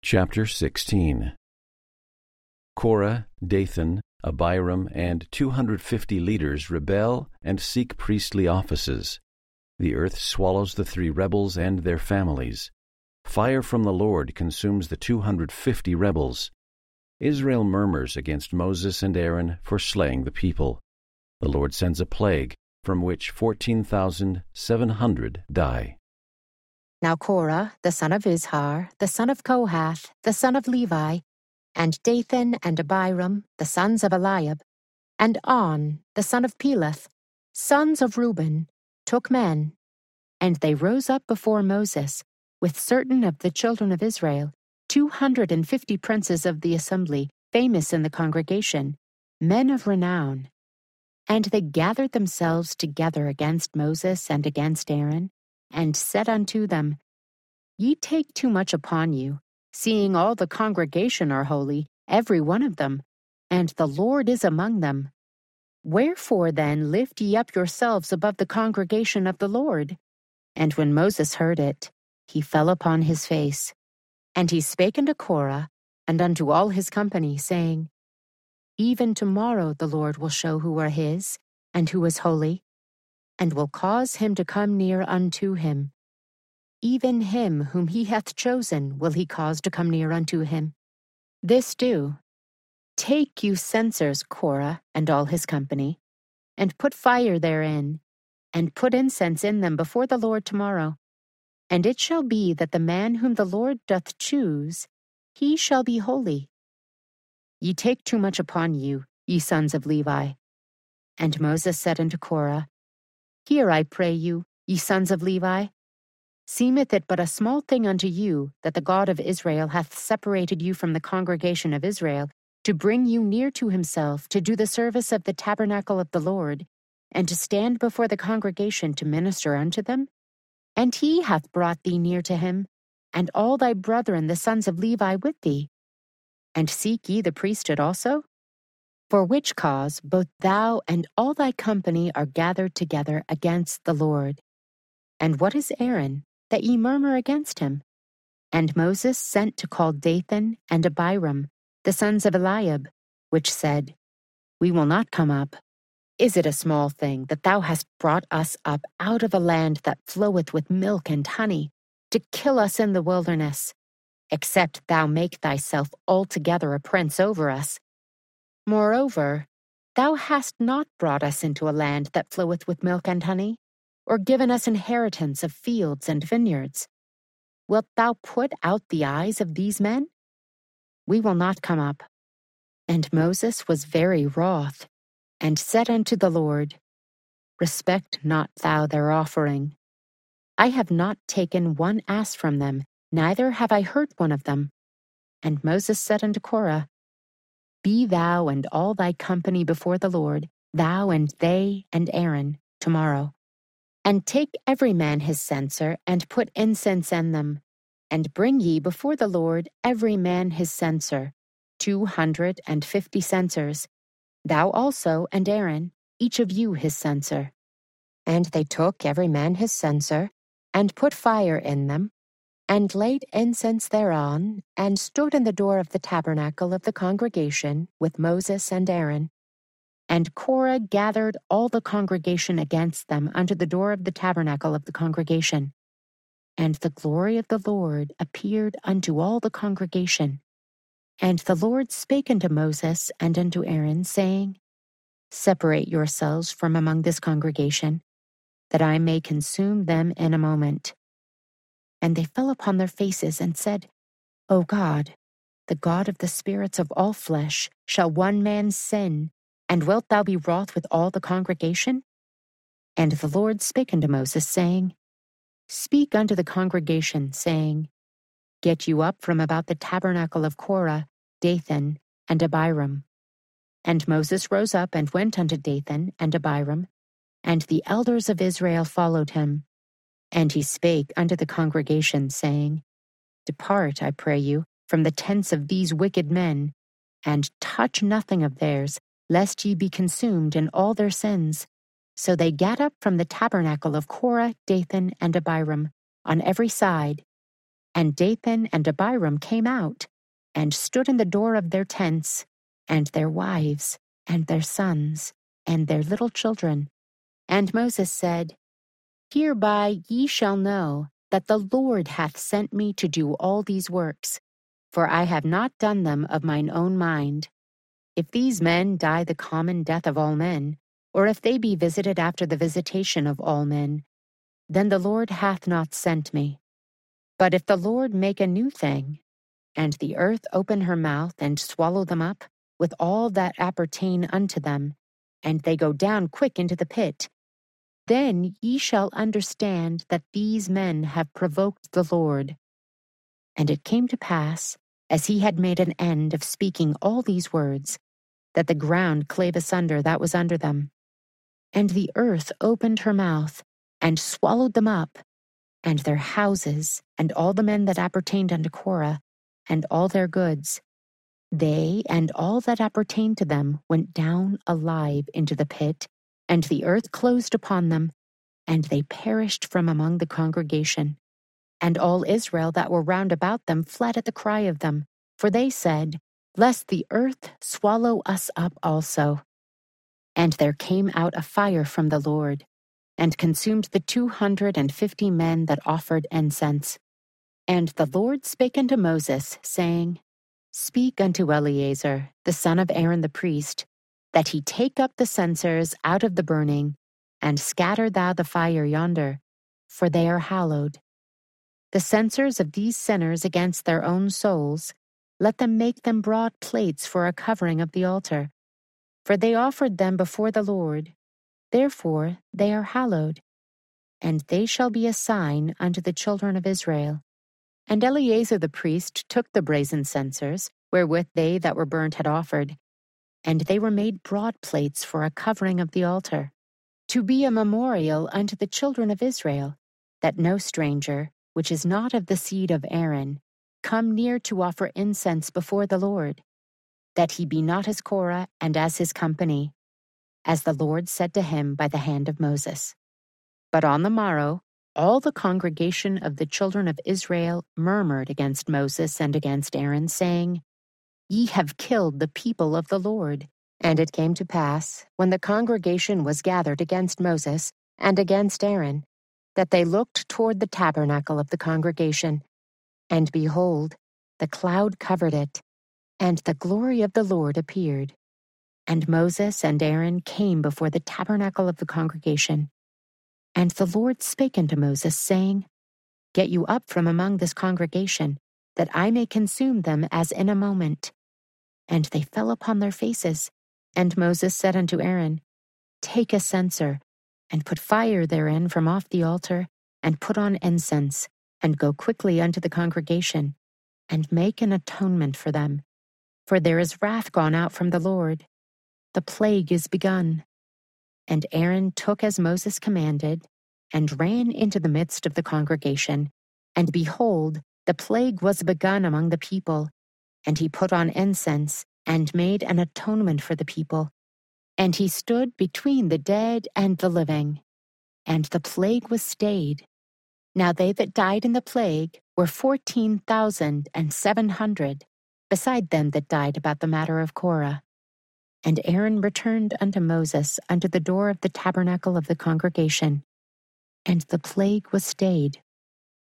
Chapter 16. Korah, Dathan, Abiram, and 250 leaders rebel and seek priestly offices. The earth swallows the 3 rebels and their families. Fire from the Lord consumes the 250 rebels. Israel murmurs against Moses and Aaron for slaying the people. The Lord sends a plague, from which 14,700 die. Now Korah, the son of Izhar, the son of Kohath, the son of Levi, and Dathan and Abiram, the sons of Eliab, and On, the son of Peleth, sons of Reuben, took men, and they rose up before Moses, with certain of the children of Israel, 250 princes of the assembly, famous in the congregation, men of renown. And they gathered themselves together against Moses and against Aaron, and said unto them, Ye take too much upon you, seeing all the congregation are holy, every one of them, and the Lord is among them. Wherefore then lift ye up yourselves above the congregation of the Lord? And when Moses heard it, he fell upon his face. And he spake unto Korah, and unto all his company, saying, Even tomorrow the Lord will show who are his, and who is holy, and will cause him to come near unto him. Even him whom he hath chosen will he cause to come near unto him. This do. Take you censers, Korah, and all his company, and put fire therein, and put incense in them before the Lord tomorrow. And it shall be that the man whom the Lord doth choose, he shall be holy. Ye take too much upon you, ye sons of Levi. And Moses said unto Korah, Hear, I pray you, ye sons of Levi. Seemeth it but a small thing unto you that the God of Israel hath separated you from the congregation of Israel, to bring you near to himself, to do the service of the tabernacle of the Lord, and to stand before the congregation to minister unto them? And he hath brought thee near to him, and all thy brethren the sons of Levi with thee. And seek ye the priesthood also? For which cause both thou and all thy company are gathered together against the Lord. And what is Aaron, that ye murmur against him? And Moses sent to call Dathan and Abiram, the sons of Eliab, which said, We will not come up. Is it a small thing that thou hast brought us up out of a land that floweth with milk and honey, to kill us in the wilderness, except thou make thyself altogether a prince over us? Moreover, thou hast not brought us into a land that floweth with milk and honey, or given us inheritance of fields and vineyards. Wilt thou put out the eyes of these men? We will not come up. And Moses was very wroth, and said unto the Lord, Respect not thou their offering. I have not taken one ass from them, neither have I hurt one of them. And Moses said unto Korah, Be thou and all thy company before the Lord, thou and they and Aaron, tomorrow. And take every man his censer, and put incense in them, and bring ye before the Lord every man his censer, 250 censers, thou also and Aaron, each of you his censer. And they took every man his censer, and put fire in them, and laid incense thereon, and stood in the door of the tabernacle of the congregation with Moses and Aaron. And Korah gathered all the congregation against them unto the door of the tabernacle of the congregation. And the glory of the Lord appeared unto all the congregation. And the Lord spake unto Moses and unto Aaron, saying, Separate yourselves from among this congregation, that I may consume them in a moment. And they fell upon their faces and said, O God, the God of the spirits of all flesh, shall one man sin, and wilt thou be wroth with all the congregation? And the Lord spake unto Moses, saying, Speak unto the congregation, saying, Get you up from about the tabernacle of Korah, Dathan, and Abiram. And Moses rose up and went unto Dathan and Abiram, and the elders of Israel followed him. And he spake unto the congregation, saying, Depart, I pray you, from the tents of these wicked men, and touch nothing of theirs, lest ye be consumed in all their sins. So they gat up from the tabernacle of Korah, Dathan, and Abiram, on every side, And Dathan and Abiram came out, and stood in the door of their tents, and their wives, and their sons, and their little children. And Moses said, Hereby ye shall know that the Lord hath sent me to do all these works, for I have not done them of mine own mind. If these men die the common death of all men, or if they be visited after the visitation of all men, then the Lord hath not sent me. But if the Lord make a new thing, and the earth open her mouth and swallow them up, with all that appertain unto them, and they go down quick into the pit, then ye shall understand that these men have provoked the Lord. And it came to pass, as he had made an end of speaking all these words, that the ground clave asunder that was under them. And the earth opened her mouth, and swallowed them up, and their houses, and all the men that appertained unto Korah, and all their goods. They and all that appertained to them went down alive into the pit, and the earth closed upon them, and they perished from among the congregation. And all Israel that were round about them fled at the cry of them, for they said, Lest the earth swallow us up also. And there came out a fire from the Lord, and consumed the 250 men that offered incense. And the Lord spake unto Moses, saying, Speak unto Eleazar, the son of Aaron the priest, that he take up the censers out of the burning, and scatter thou the fire yonder, for they are hallowed. The censers of these sinners against their own souls, let them make them broad plates for a covering of the altar. For they offered them before the Lord, therefore they are hallowed. And they shall be a sign unto the children of Israel. And Eleazar the priest took the brazen censers, wherewith they that were burnt had offered, and they were made broad plates for a covering of the altar, to be a memorial unto the children of Israel, that no stranger, which is not of the seed of Aaron, come near to offer incense before the Lord, that he be not as Korah and as his company, as the Lord said to him by the hand of Moses. But on the morrow, all the congregation of the children of Israel murmured against Moses and against Aaron, saying, Ye have killed the people of the Lord. And it came to pass, when the congregation was gathered against Moses and against Aaron, that they looked toward the tabernacle of the congregation, and behold, the cloud covered it, and the glory of the Lord appeared. And Moses and Aaron came before the tabernacle of the congregation. And the Lord spake unto Moses, saying, Get you up from among this congregation, that I may consume them as in a moment. And they fell upon their faces. And Moses said unto Aaron, Take a censer, and put fire therein from off the altar, and put on incense, and go quickly unto the congregation, and make an atonement for them. For there is wrath gone out from the Lord. The plague is begun. And Aaron took as Moses commanded, and ran into the midst of the congregation. And behold, the plague was begun among the people. And he put on incense, and made an atonement for the people. And he stood between the dead and the living. And the plague was stayed. Now they that died in the plague were 14,700, beside them that died about the matter of Korah. And Aaron returned unto Moses unto the door of the tabernacle of the congregation. And the plague was stayed.